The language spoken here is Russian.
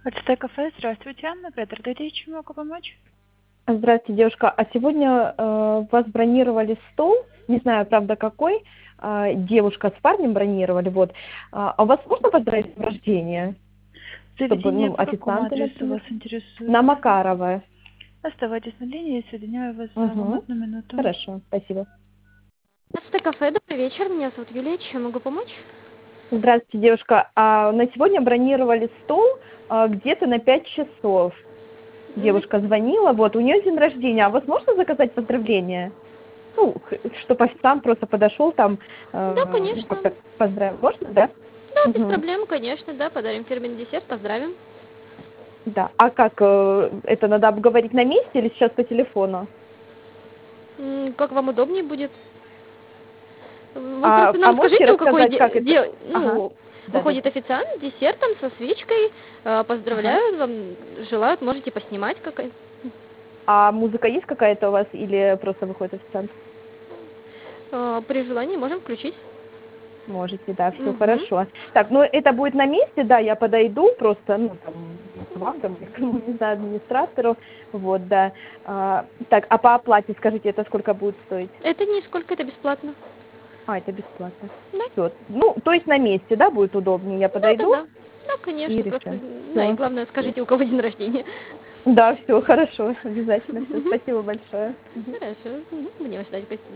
Ацтек кафе, здравствуйте. Оператор, дайте, чем могу помочь? Здравствуйте, девушка. А сегодня у вас бронировали стол, не знаю, правда, какой, девушка с парнем бронировали, вот. А у вас можно поздравить с днем рождения? Чтобы, Заведение по какому официанты, адресу например. вас интересует? На Макарова. Оставайтесь на линии, я соединяю вас за вам Угу. 1 минуту. Хорошо, спасибо. Это кафе, добрый вечер, меня зовут Юлия, чем могу помочь? Здравствуйте, девушка. А на сегодня бронировали стол где-то на 5 часов. Девушка звонила, вот, у нее день рождения. А у вас можно заказать поздравления? Ну, чтобы официант просто подошел там, Да, конечно. как-то поздравил. Можно, да? Да, без Мгм. проблем, конечно, да, подарим фирменный десерт, поздравим. Да. А как это надо обговорить на месте или сейчас по телефону? Как вам удобнее будет? Вы А, просто а нам можете скажите, у какой, рассказать, как это? Ага. Да, да, выходит да. официант с десертом, со свечкой, Ага. поздравляют, вам желают, можете поснимать, А музыка есть какая-то у вас или просто выходит официант? при желании можем включить. Можете, да, все Мгм. хорошо. Так, ну это будет на месте, да, я подойду просто, ну, там, к вам, там, не знаю, администратору, вот, да. Так, а по оплате скажите, это сколько будет стоить? Это нисколько, это бесплатно. Это бесплатно. Да, Все. Ну, то есть на месте, да, будет удобнее. Я да, да, подойду да. Да, и конечно, просто, решим. да, и Все. главное, скажите, у кого день рождения. Да, все, хорошо, обязательно. Все, спасибо большое. Мгм. Хорошо, будем ждать гостей.